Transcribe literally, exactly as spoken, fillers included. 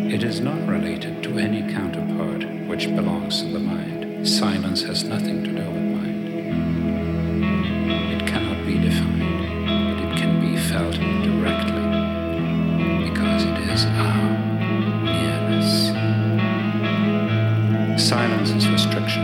It is not related to any counterpart which belongs to the mind. Silence has nothing to do with mind. It cannot be defined, but it can be felt directly, because it is our nearness. Silence is restriction.